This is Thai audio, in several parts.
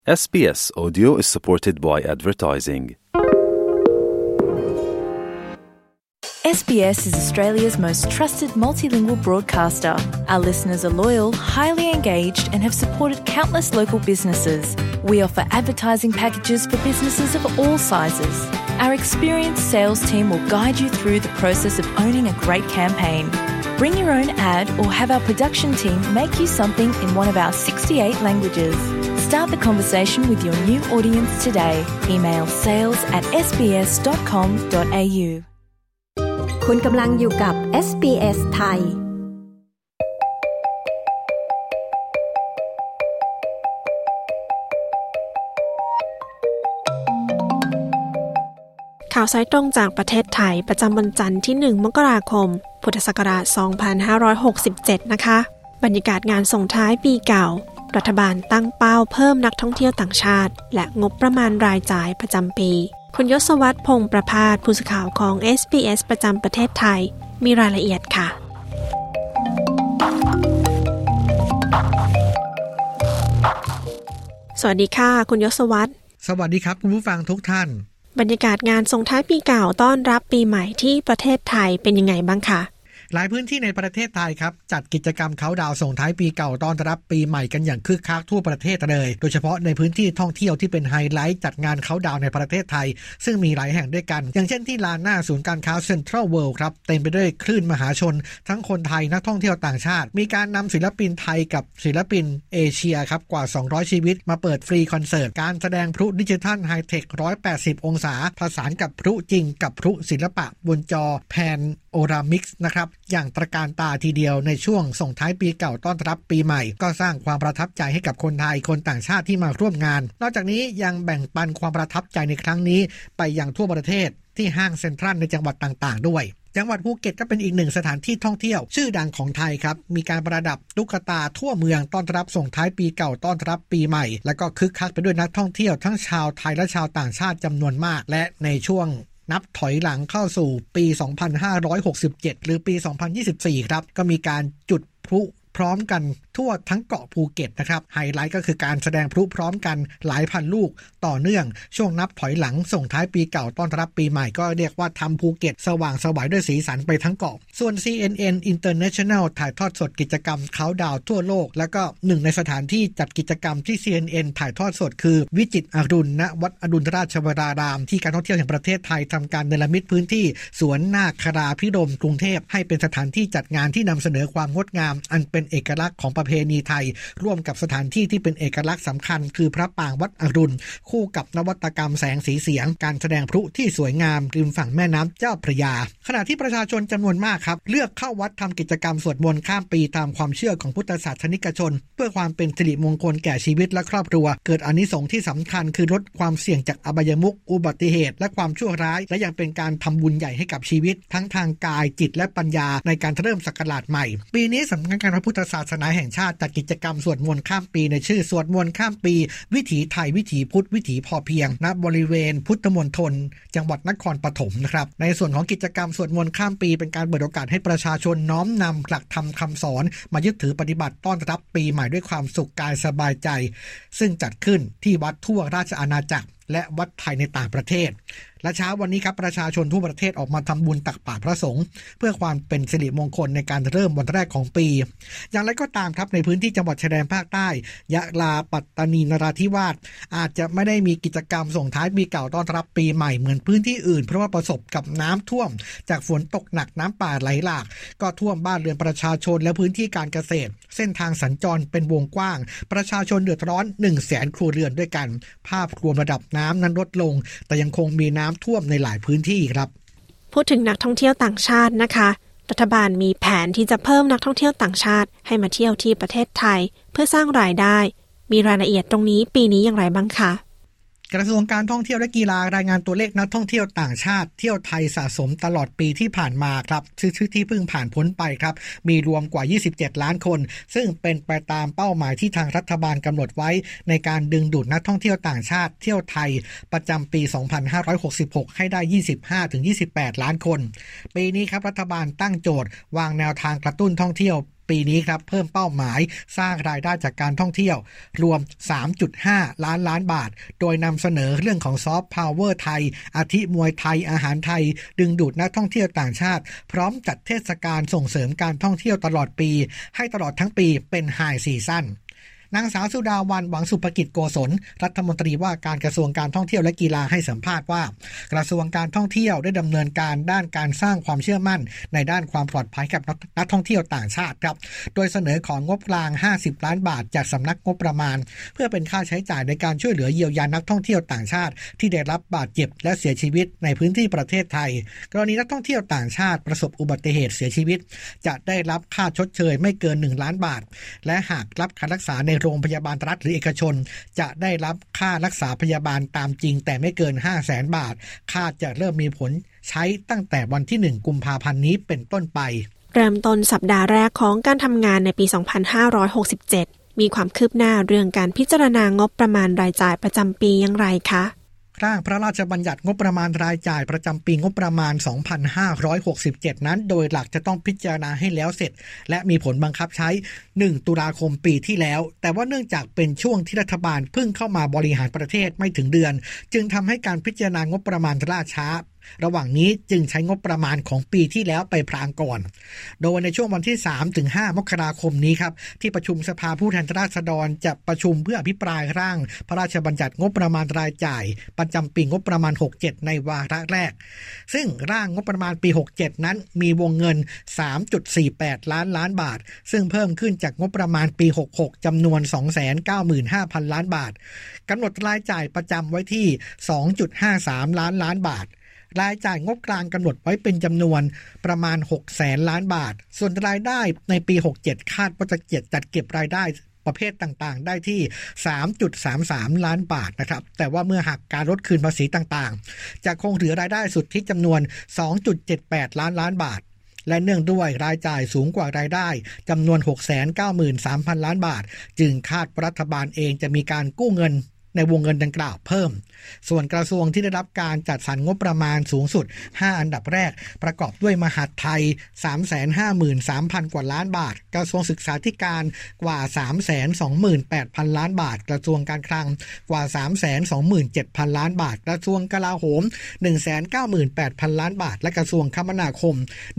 SBS Audio is supported by advertising. SBS is Australia's most trusted multilingual broadcaster. Our listeners are loyal, highly engaged and have supported countless local businesses. We offer advertising packages for businesses of all sizes. Our experienced sales team will guide you through the process of owning a great campaign. Bring your own ad or have our production team make you something in one of our 68 languages. Start the conversation with your new audience today. Email sales@sbs.com.au คุณกำลังอยู่กับ SBS ไทยข่าวสายตรงจากประเทศไทยประจำวันจันทร์ที่1มกราคมพุทธศักราช2567นะคะบรรยากาศงานส่งท้ายปีเก่ารัฐบาลตั้งเป้าเพิ่มนักท่องเที่ยวต่างชาติและงบประมาณรายจ่ายประจำปีคุณยศวรรษ พงษ์ประภาสผู้สื่อข่าวของ SBS ประจำประเทศไทยมีรายละเอียดค่ะสวัสดีค่ะคุณยศวรรษสวัสดีครับคุณผู้ฟังทุกท่านบรรยากาศงานส่งท้ายปีเก่าต้อนรับปีใหม่ที่ประเทศไทยเป็นยังไงบ้างคะหลายพื้นที่ในประเทศไทยครับจัดกิจกรรมเค้าดาวน์ส่งท้ายปีเก่าต้อนรับปีใหม่กันอย่างคึกคักทั่วประเทศเลยโดยเฉพาะในพื้นที่ท่องเที่ยวที่เป็นไฮไลท์จัดงานเค้าดาวน์ในประเทศไทยซึ่งมีหลายแห่งด้วยกันอย่างเช่นที่ลานหน้าศูนย์การค้าเซ็นทรัลเวิลด์ครับเต็มไปด้วยคลื่นมหาชนทั้งคนไทยนักท่องเที่ยวต่างชาติมีการนำศิลปินไทยกับศิลปินเอเชียครับกว่า200ชีวิตมาเปิดฟรีคอนเสิร์ตการแสดงพลุดิจิทัลไฮเทค180องศาผสานกับพลุจริงกับพลุศิลปะบนจอแพนโอรามิกส์นะครับอย่างตระการตาทีเดียวในช่วงส่งท้ายปีเก่าต้อนรับปีใหม่ก็สร้างความประทับใจให้กับคนไทยคนต่างชาติที่มาร่วมงานนอกจากนี้ยังแบ่งปันความประทับใจในครั้งนี้ไปยังทั่วประเทศที่ห้างเซ็นทรัลในจังหวัดต่างๆด้วยจังหวัดภูเก็ตก็เป็นอีกหนึ่งสถานที่ท่องเที่ยวชื่อดังของไทยครับมีการประดับตุ๊กตาทั่วเมืองต้อนรับส่งท้ายปีเก่าต้อนรับปีใหม่และก็คึกคักไปด้วยนักท่องเที่ยวทั้งชาวไทยและชาวต่างชาติจำนวนมากและในช่วงนับถอยหลังเข้าสู่ปี 2567 หรือปี 2024 ครับก็มีการจุดพลุพร้อมกันทั่วทั้งเกาะภูเก็ตนะครับไฮไลท์ก็คือการแสดงพลุพร้อมกันหลายพันลูกต่อเนื่องช่วงนับถอยหลังส่งท้ายปีเก่าต้อนรับปีใหม่ก็เรียกว่าทำภูเก็ตสว่างไสวด้วยสีสันไปทั้งเกาะส่วน CNN International ถ่ายทอดสดกิจกรรมเค้าดาวน์ทั่วโลกแล้วก็หนึ่งในสถานที่จัดกิจกรรมที่ CNN ถ่ายทอดสดคือวิจิตรอรุณณวัดอรุณราชวรารามที่การท่องเที่ยวแห่งประเทศไทยทำการเนรมิตพื้นที่สวนนาคราภิรมย์กรุงเทพให้เป็นสถานที่จัดงานที่นำเสนอความงดงามอันเป็นเอกลักษณ์ของประเพณีไทยร่วมกับสถานที่ที่เป็นเอกลักษณ์สำคัญคือพระปรางวัดอรุณคู่กับนวัตกรรมแสงสีเสียงการแสดงพลุที่สวยงามริมฝั่งแม่น้ำเจ้าพระยาขณะที่ประชาชนจำนวนมากครับเลือกเข้าวัดทำกิจกรรมสวดมนต์ข้ามปีตามความเชื่อของพุทธศาสนิกชนเพื่อความเป็นสิริมงคลแก่ชีวิตและครอบครัวเกิดอานิสงส์ที่สำคัญคือลดความเสี่ยงจากอบายมุขอุบัติเหตุและความชั่วร้ายและยังเป็นการทำบุญใหญ่ให้กับชีวิตทั้งทางกายจิตและปัญญาในการเริ่มศักราชใหม่ปีนี้สำนักงานพระพุทธศาสนาแห่งชาติจัดกิจกรรมสวดมนต์ข้ามปีในชื่อสวดมนต์ข้ามปีวิถีไทยวิถีพุทธวิถีพอเพียงณบริเวณพุทธมณฑลจังหวัดนครปฐมนะครับในส่วนของกิจกรรมสวดมนต์ข้ามปีเป็นการเปิดโอกาสให้ประชาชนน้อมนำหลักธรรมคำสอนมายึดถือปฏิบัติต้อนรับปีใหม่ด้วยความสุขกายสบายใจซึ่งจัดขึ้นที่วัดทั่วราชอาณาจักรและวัดไทยในต่างประเทศและเช้าวันนี้ครับประชาชนทั่วประเทศออกมาทำบุญตักบาตรพระสงฆ์เพื่อความเป็นสิริมงคลในการเริ่มวันแรกของปีอย่างไรก็ตามครับในพื้นที่จังหวัดชายแดนภาคใต้ยะลาปัตตานีนราธิวาสอาจจะไม่ได้มีกิจกรรมส่งท้ายปีเก่าต้อนรับปีใหม่เหมือนพื้นที่อื่นเพราะว่าประสบกับน้ำท่วมจากฝนตกหนักน้ำป่าไหลหลากก็ท่วมบ้านเรือนประชาชนและพื้นที่การเกษตรเส้นทางสัญจรเป็นวงกว้างประชาชนเดือดร้อน 100,000 ครัวเรือนด้วยกันภาพรวมระดับน้ำนั้นลดลงแต่ยังคงมีน้ำท่วมในหลายพื้นที่ครับพูดถึงนักท่องเที่ยวต่างชาตินะคะรัฐบาลมีแผนที่จะเพิ่มนักท่องเที่ยวต่างชาติให้มาเที่ยวที่ประเทศไทยเพื่อสร้างรายได้มีรายละเอียดตรงนี้ปีนี้อย่างไรบ้างคะกระทรวงการท่องเที่ยวและกีฬารายงานตัวเลขนักท่องเที่ยวต่างชาติเที่ยวไทยสะสมตลอดปีที่ผ่านมาครับที่เพิ่งผ่านพ้นไปครับมีรวมกว่า27ล้านคนซึ่งเป็นไปตามเป้าหมายที่ทางรัฐบาลกำหนดไว้ในการดึงดูดนักท่องเที่ยวต่างชาติเที่ยวไทยประจำปี2566ให้ได้ 25-28 ล้านคนปีนี้ครับรัฐบาลตั้งโจทย์วางแนวทางกระตุ้นท่องเที่ยวปีนี้ครับเพิ่มเป้าหมายสร้างรายได้จากการท่องเที่ยวรวม 3.5 ล้านบาทโดยนำเสนอเรื่องของซอฟต์พาวเวอร์ไทยอาทิมวยไทยอาหารไทยดึงดูดนักท่องเที่ยวต่างชาติพร้อมจัดเทศกาลส่งเสริมการท่องเที่ยวตลอดปีให้ตลอดทั้งปีเป็นไฮซีซั่นนางสาวสุดาวรรณหวังสุภกิจโกศลรัฐมนตรีว่าการกระทรวงการท่องเที่ยวและกีฬาให้สัมภาษณ์ว่ากระทรวงการท่องเที่ยวได้ดำเนินการด้านการสร้างความเชื่อมั่นในด้านความปลอดภัยกับนักท่องเที่ยวต่างชาติครับโดยเสนอของงบกลาง50ล้านบาทจากสำนักงบประมาณเพื่อเป็นค่าใช้จ่ายในการช่วยเหลือเยียวยานักท่องเที่ยวต่างชาติที่ได้รับบาดเจ็บและเสียชีวิตในพื้นที่ประเทศไทยกรณีนักท่องเที่ยวต่างชาติประสบอุบัติเหตุเสียชีวิตจะได้รับค่าชดเชยไม่เกิน1ล้านบาทและหากรับการรักษาในโรงพยาบาลรัฐหรือเอกชนจะได้รับค่ารักษาพยาบาลตามจริงแต่ไม่เกิน 500,000 บาทค่าจะเริ่มมีผลใช้ตั้งแต่วันที่1กุมภาพันธ์นี้เป็นต้นไปเริ่มต้นสัปดาห์แรกของการทำงานในปี 2567 มีความคืบหน้าเรื่องการพิจารณางบประมาณรายจ่ายประจำปีอย่างไรคะร่างพระราชบัญญัติงบประมาณรายจ่ายประจำปีงบประมาณ 2567 นั้นโดยหลักจะต้องพิจารณาให้แล้วเสร็จและมีผลบังคับใช้1ตุลาคมปีที่แล้วแต่ว่าเนื่องจากเป็นช่วงที่รัฐบาลเพิ่งเข้ามาบริหารประเทศไม่ถึงเดือนจึงทำให้การพิจารณางบประมาณล่าช้าระหว่างนี้จึงใช้งบประมาณของปีที่แล้วไปพรางก่อนโดยในช่วงวันที่ 3-5 มกราคมนี้ครับที่ประชุมสภาผู้แทนราษฎรจะประชุมเพื่ออภิปรายร่างพระราชบัญญัติงบประมาณรายจ่ายประจำปีงบประมาณ 67 ในวาระแรกซึ่งร่างงบประมาณปี 67 นั้นมีวงเงิน 3.48 ล้านบาทซึ่งเพิ่มขึ้นจากงบประมาณปี 66 จำนวน 295,000 ล้านบาทกำหนดรายจ่ายประจำไว้ที่ 2.53 ล้านบาทรายจ่ายงบกลางกำหนดไว้เป็นจำนวนประมาณ 600,000 ล้านบาทส่วนรายได้ในปี 67 คาดว่าจะจัดเก็บรายได้ประเภทต่างๆได้ที่ 3.33 ล้านบาทนะครับแต่ว่าเมื่อหักการลดคืนภาษีต่างๆจะคงเหลือรายได้สุทธิจำนวน 2.78 ล้านบาทและเนื่องด้วยรายจ่ายสูงกว่ารายได้จำนวน 693,000 ล้านบาทจึงคาดว่ารัฐบาลเองจะมีการกู้เงินในวงเงินดังกล่าวเพิ่มส่วนกระทรวงที่ได้รับการจัดสรรงบประมาณสูงสุด5อันดับแรกประกอบด้วยมหาดไทย 353,000 กว่าล้านบาทกระทรวงศึกษาธิการกว่า 328,000 ล้านบาทกระทรวงการคลังกว่า 327,000 ล้านบาทกระทรวงกลาโหม 198,000 ล้านบาทและกระทรวงคมนาคม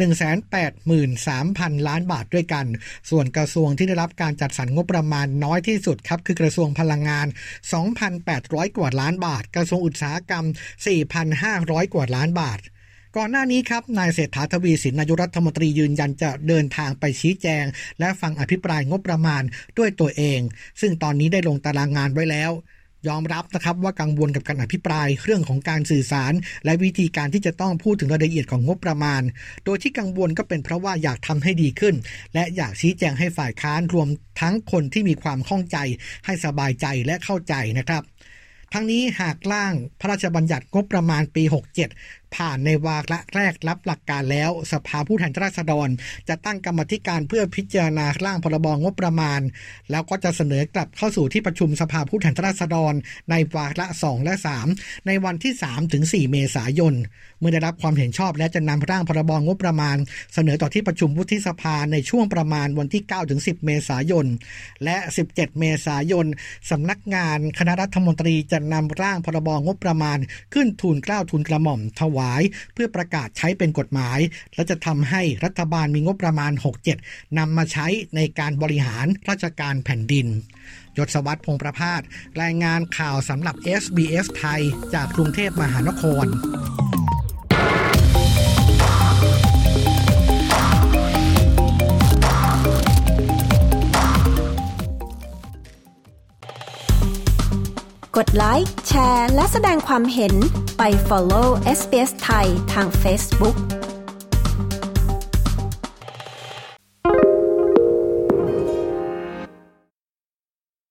183,000 ล้านบาทด้วยกันส่วนกระทรวงที่ได้รับการจัดสรรงบประมาณน้อยที่สุดครับคือกระทรวงพลังงาน 2,800 กว่าล้านบาทกระทรวงอุตสาหกรรม 4,500 กว่าล้านบาทก่อนหน้านี้ครับนายเศรษฐาทวีสินนายกรัฐมนตรียืนยันจะเดินทางไปชี้แจงและฟังอภิปรายงบประมาณด้วยตัวเองซึ่งตอนนี้ได้ลงตารางงานไว้แล้วยอมรับนะครับว่ากังวลกับการอภิปรายเรื่องของการสื่อสารและวิธีการที่จะต้องพูดถึงรายละเอียดของงบประมาณโดยที่กังวลก็เป็นเพราะว่าอยากทำให้ดีขึ้นและอยากชี้แจงให้ฝ่ายค้านรวมทั้งคนที่มีความข้องใจให้สบายใจและเข้าใจนะครับทั้งนี้หากร่างพระราชบัญญัติงบประมาณปี 67 ผ่านในวาระแรกรับหลักการแล้วสภาผู้แทนราษฎรจะตั้งกรรมาธิการเพื่อพิจารณาร่างพรบงบประมาณแล้วก็จะเสนอกลับเข้าสู่ที่ประชุมสภาผู้แทนราษฎรในวาระ2และ3ในวันที่3ถึง4เมษายนเมื่อได้รับความเห็นชอบและจะนำร่างพรบงบประมาณเสนอต่อที่ประชุมวุฒิสภาในช่วงประมาณวันที่9ถึง10เมษายนและ17เมษายนสำนักงานคณะรัฐมนตรีจะนำร่างพรบงบประมาณขึ้นทูลเกล้าทูลกระหม่อมถวายเพื่อประกาศใช้เป็นกฎหมายและจะทำให้รัฐบาลมีงบประมาณ 67 นำมาใช้ในการบริหารราชการแผ่นดินยศวัฒน์พงษ์ประภาสรายงานข่าวสำหรับ SBS ไทยจากกรุงเทพมหานครกดไลค์แชร์และแสดงความเห็นไป follow SBS ไทยทาง Facebook